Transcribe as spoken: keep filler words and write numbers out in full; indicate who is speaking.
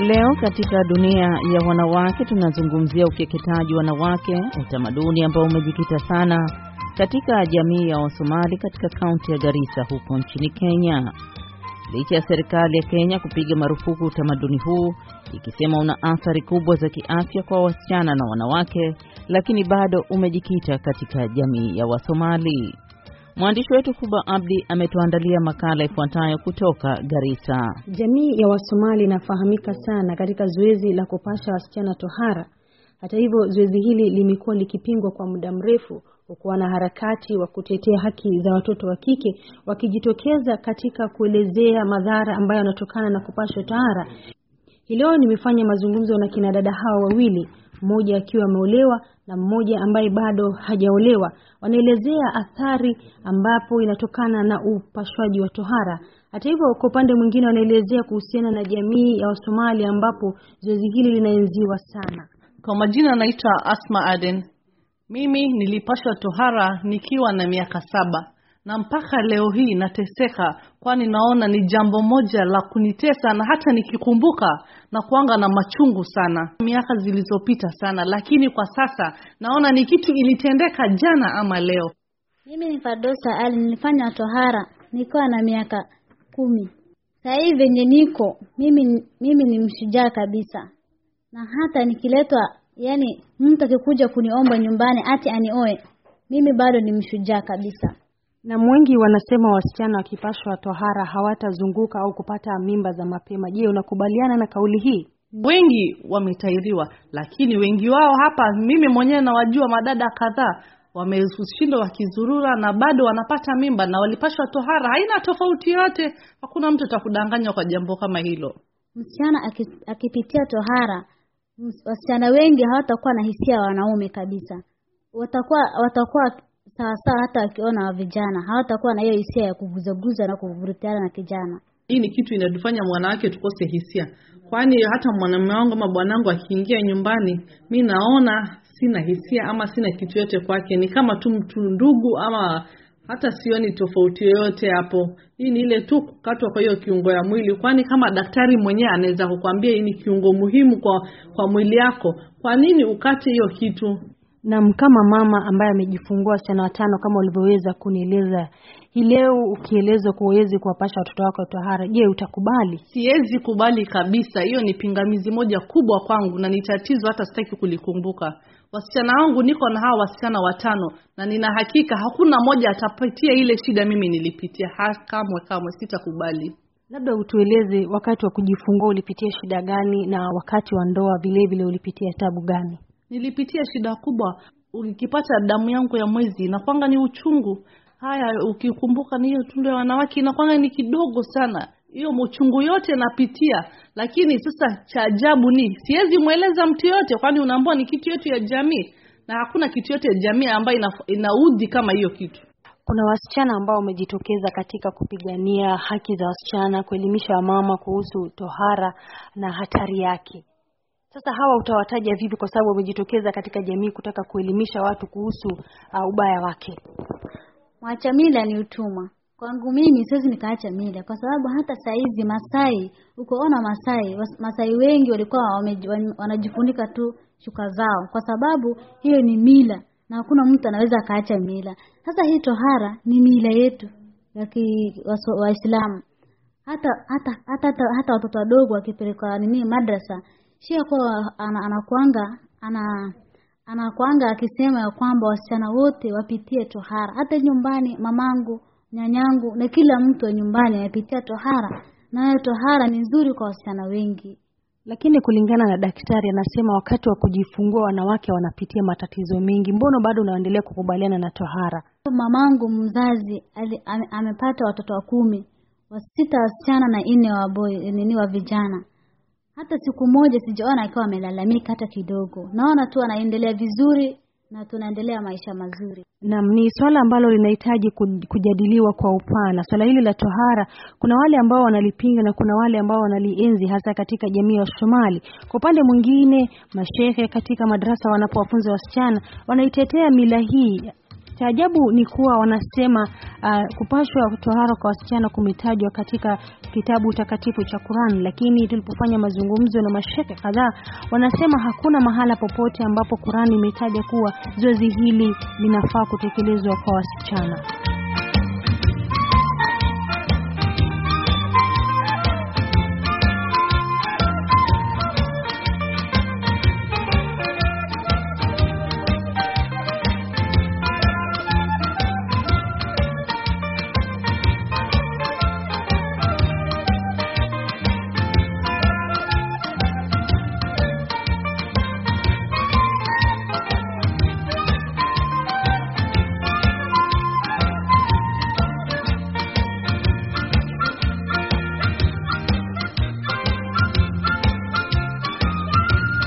Speaker 1: Leo katika dunia ya wanawake tunazungumzia ukeketaji wanawake, utamaduni ambao umejikita sana katika jamii ya Wasomali katika kaunti ya Garissa huko nchini Kenya. Licha ya serikali ya Kenya kupiga marufuku utamaduni huu ikisema una athari kubwa za kiafya kwa wasichana na wanawake, lakini bado umejikita katika jamii ya Wasomali. Mwandishi wetu Kuba Abdi ametuandalia makala ifuatayo kutoka Garissa.
Speaker 2: Jamii ya Wasomali inafahamika sana katika zoezi la kupasha wasichana tohara. Hata hivyo, zoezi hili limekuwa likipingwa kwa muda mrefu, huku wanaharakati wa kutetea haki za watoto wa kike wakijitokeza katika kuelezea madhara ambayo yanatokana na kupashwa tohara. Leo nimefanya mazungumzo na kina dada hawa wawili, mmoja akiwa ameolewa na mmoja ambaye bado hajaolewa. Wanaelezea athari ambapo inatokana na upashwaji wa tohara. Hata hivyo, kwa upande mwingine wanaelezea kuhusiana na jamii ya Wasomali ambapo zoezi hili linaenziwa sana.
Speaker 3: Kwa majina naitwa Asma Aden. Mimi nilipashwa tohara nikiwa na miaka saba. Na mpaka leo hii nateseka, kwani naona ni jambo moja la kunitesa, na hata nikikumbuka na kuanga na machungu sana. Miaka zilizopita sana, lakini kwa sasa naona ni kitu ilitendeka jana ama leo.
Speaker 4: Mimi ni Fadosa Ali, nilifanya tohara nikiwa na miaka kumi. Sasa hivi venye niko, mimi mimi ni mshujaa kabisa. Na hata nikiletwa, yani mtu akikuja kuniomba nyumbani ati anioe, mimi bado ni mshujaa kabisa.
Speaker 2: Na wengi wanasema wasichana wakipashwa tohara hawatazunguka au kupata mimba za mapema. Je, unakubaliana na kauli hii?
Speaker 3: Wengi wametairiwa, lakini wengi wao hapa, mimi mwenyewe nawajua madada kadhaa wameshindwa wakizurura na bado wanapata mimba na walipashwa tohara. Haina tofauti yote, hakuna mtu atakudanganya kwa jambo kama hilo.
Speaker 4: Msichana akipitia tohara, wasichana wengi hawatakuwa na hisia wanaume kabisa. Watakuwa watakuwa sawa sawa, hata wakiona wa vijana hawatakuwa na hiyo hisia ya kuguzaguza na kuvurutiana na kijana.
Speaker 3: Hii ni kitu inatufanya mwanawake tukose hisia. Kwani hata mwanamume wangu ama bwanangu akiingia nyumbani, mimi naona sina hisia ama sina kitu yote kwake. Ni kama tu mtu ndugu, ama hata sioni tofauti yoyote hapo. Hii ni ile tu kukatwa kwa hiyo kiungo ya mwili. Kwani kama daktari mwenyewe anaweza kukwambia hii ni kiungo muhimu kwa kwa mwili yako, kwa nini ukate hiyo kitu?
Speaker 2: Na kama mama ambaye amejifungua wasichana watano kama ulivyoweza kunieleza, hii leo ukielezwa kuwezi kuwapasha watoto wako tohara, je, utakubali?
Speaker 3: Siwezi kubali kabisa. Hiyo ni pingamizi moja kubwa kwangu na ni tatizo hata sitaki kulikumbuka. Wasichana wangu, niko na hawa wasichana watano na nina hakika hakuna moja atapitia ile shida mimi nilipitia. Kamwe kamwe sitakubali.
Speaker 2: Labda utueleze wakati wa kujifungua ulipitia shida gani, na wakati wa ndoa vile vile ulipitia tabu gani?
Speaker 3: Nilipitia shida kubwa. Ukipata damu yangu ya mwezi inakuanga ni uchungu. Haya, ukikumbuka ni hiyo tundu ya wanawake inakuanga ni kidogo sana. Hiyo uchungu yote napitia, lakini sasa cha ajabu ni siwezi mueleza mtu yote, kwani unaambiwa ni kitu yetu ya jamii, na hakuna kitu yote ya jamii ambayo ina, inaudhi kama hiyo kitu.
Speaker 2: Kuna wasichana ambao wamejitokeza katika kupigania haki za wasichana, kuelimisha wamama kuhusu tohara na hatari yake. Sasa hawa utawataja vipi, kwa sababu wamejitokeza katika jamii kutaka kuelimisha watu kuhusu uh, ubaya wake?
Speaker 4: Mwacha mila ni utumwa. Kwangu mimi siwezi nikaacha mila, kwa sababu hata saizi Masai, ukoona Masai, Masai wengi walikuwa wanajifunika tu shuka zao, kwa sababu hiyo ni mila na hakuna mtu anaweza kaacha mila. Sasa hii tohara ni mila yetu ya Waislamu. Hata hata hata hata watoto wadogo wakipelekwa nini madrasa, shia kwa anakuanga ana anakuanga akisema ya kwamba wasichana wote wapitie tohara. Hata nyumbani mamangu, nyanyangu na kila mtu wa nyumbani anapitia tohara, na tohara ni nzuri kwa wasichana wengi.
Speaker 2: Lakini kulingana na daktari, anasema wakati wa kujifungua wanawake wanapitia matatizo mengi. Mbona bado unaendelea kukubaliana na tohara?
Speaker 4: Mamangu mzazi ali, ame, amepata watoto wa kumi, wa sita wasichana na nne wa boy nini wa vijana. Hata siku moja sijaona akiwa amelalamika hata kidogo. Naona tu anaendelea vizuri na tunaendelea maisha mazuri.
Speaker 2: Na ni swala ambalo linahitaji kujadiliwa kwa upana. Swala hili la tohara, kuna wale ambao wanalipinga na kuna wale ambao wanalienzi, hasa katika jamii ya Somali. Kwa upande mwingine, mashehe katika madrasa wanapowafunza wasichana wanaitetea mila hii. Cha ajabu ni kuwa wanasema uh, kupashwa tohara kwa wasichana kumetajwa katika kitabu takatifu cha Qur'an, lakini tulipofanya mazungumzo na mashekhe kadhaa wanasema hakuna mahala popote ambapo Qur'an imetaja kuwa zoezi hili linafaa kutekelezwa kwa wasichana.